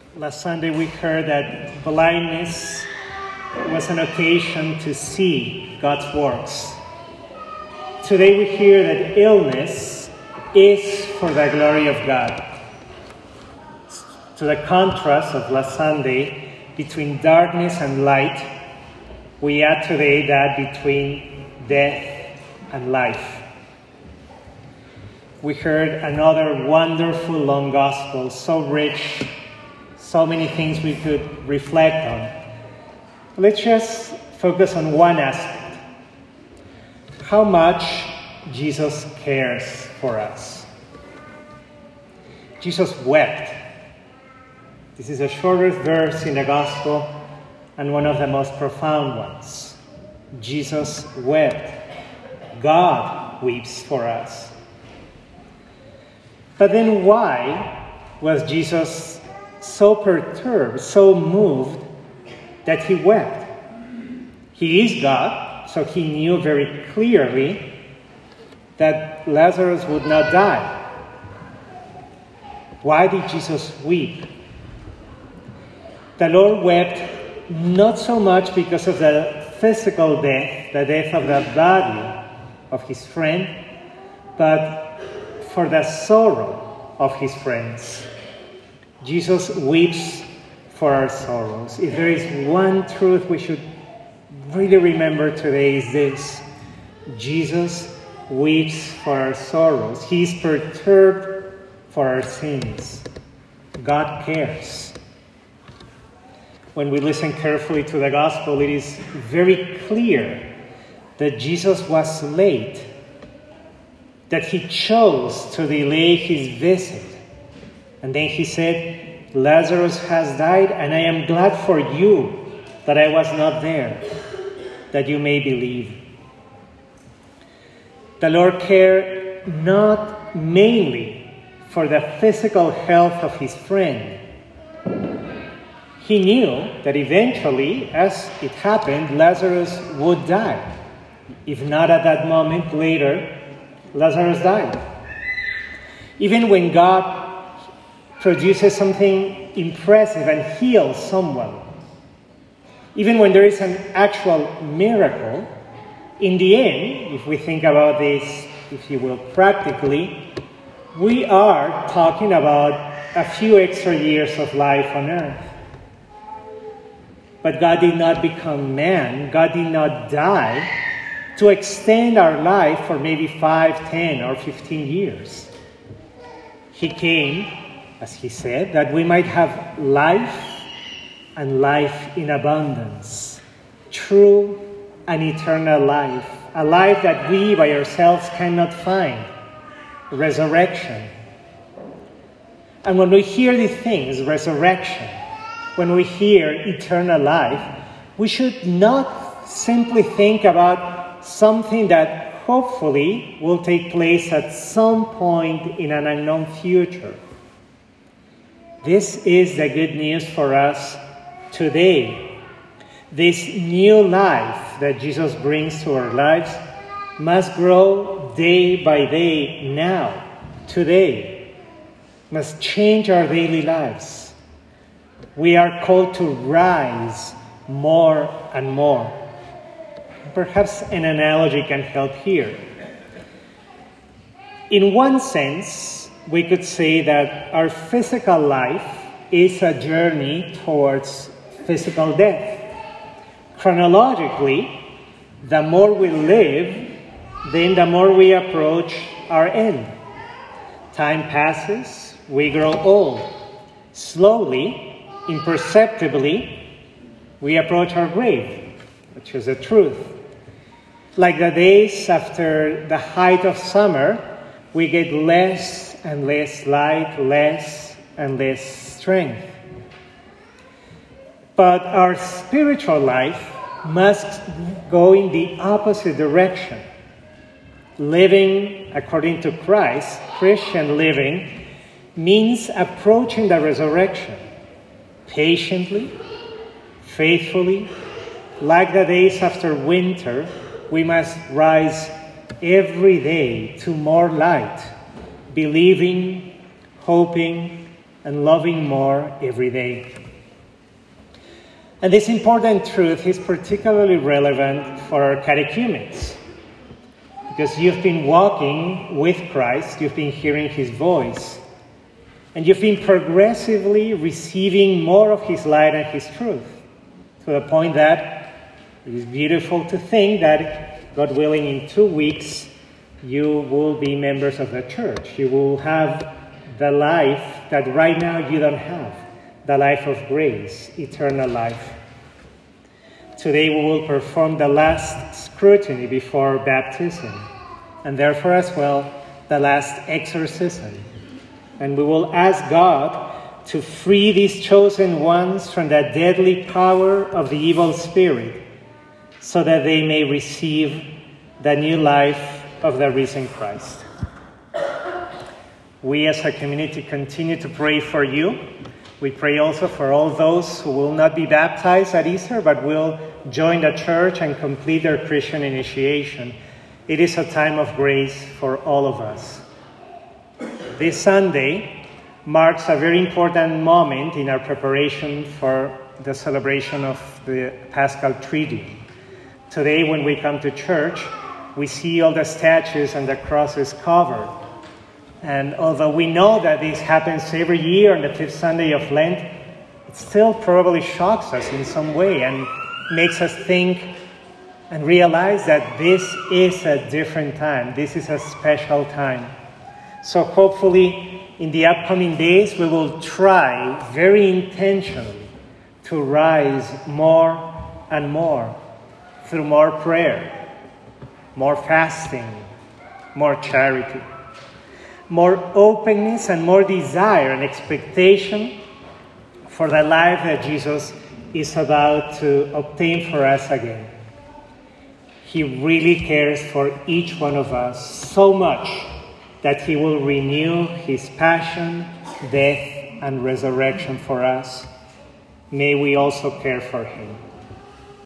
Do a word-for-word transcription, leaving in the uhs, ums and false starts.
Last Sunday we heard that blindness was an occasion to see God's works. Today we hear that illness is for the glory of God. To the contrast of last Sunday between darkness and light, we add today that between death and life. We heard another wonderful long gospel, so rich, so many things we could reflect on. Let's just focus on one aspect. How much Jesus cares for us. Jesus wept. This is the shortest verse in the gospel and one of the most profound ones. Jesus wept. God weeps for us. But then why was Jesus so perturbed, so moved that he wept? He is God, so he knew very clearly that Lazarus would not die. Why did Jesus weep? The Lord wept not so much because of the physical death, the death of the body of his friend, but for the sorrow of his friends. Jesus weeps for our sorrows. If there is one truth we should really remember today, is this: Jesus weeps for our sorrows. He is perturbed for our sins. God cares. When we listen carefully to the gospel, it is very clear that Jesus was late, that he chose to delay his visit. And then he said, Lazarus has died, and I am glad for you that I was not there, that you may believe. The Lord cared not mainly for the physical health of his friend. He knew that eventually, as it happened, Lazarus would die. If not at that moment, later, Lazarus died. Even when God produces something impressive and heals someone, even when there is an actual miracle, in the end, if we think about this, if you will, practically, we are talking about a few extra years of life on earth. But God did not become man. God did not die to extend our life for maybe five, ten, or fifteen years. He came, as he said, that we might have life and life in abundance. True and eternal life. A life that we by ourselves cannot find. Resurrection. And when we hear these things, resurrection, when we hear eternal life, we should not simply think about something that hopefully will take place at some point in an unknown future. This is the good news for us today. This new life that Jesus brings to our lives must grow day by day now, today. Must change our daily lives. We are called to rise more and more. Perhaps an analogy can help here. In one sense, we could say that our physical life is a journey towards physical death. Chronologically, the more we live, then the more we approach our end. Time passes, we grow old. Slowly, imperceptibly, we approach our grave, which is the truth. Like the days after the height of summer, we get less and less light, less and less strength. But our spiritual life must go in the opposite direction. Living according to Christ, Christian living, means approaching the resurrection patiently, faithfully. Like the days after winter, we must rise every day to more light, believing, hoping, and loving more every day. And this important truth is particularly relevant for our catechumens, because you've been walking with Christ, you've been hearing his voice, and you've been progressively receiving more of his light and his truth, to the point that it is beautiful to think that, God willing, in two weeks, you will be members of the church. You will have the life that right now you don't have, the life of grace, eternal life. Today we will perform the last scrutiny before baptism, and therefore as well the last exorcism. And we will ask God to free these chosen ones from the deadly power of the evil spirit, so that they may receive the new life of the risen Christ. We as a community continue to pray for you. We pray also for all those who will not be baptized at Easter, but will join the church and complete their Christian initiation. It is a time of grace for all of us. This Sunday marks a very important moment in our preparation for the celebration of the Paschal Triduum. Today, when we come to church, we see all the statues and the crosses covered. And although we know that this happens every year on the fifth Sunday of Lent, it still probably shocks us in some way and makes us think and realize that this is a different time. This is a special time. So hopefully in the upcoming days we will try very intentionally to rise more and more through more prayer, more fasting, more charity, more openness and more desire and expectation for the life that Jesus is about to obtain for us again. He really cares for each one of us so much that he will renew his passion, death, and resurrection for us. May we also care for him.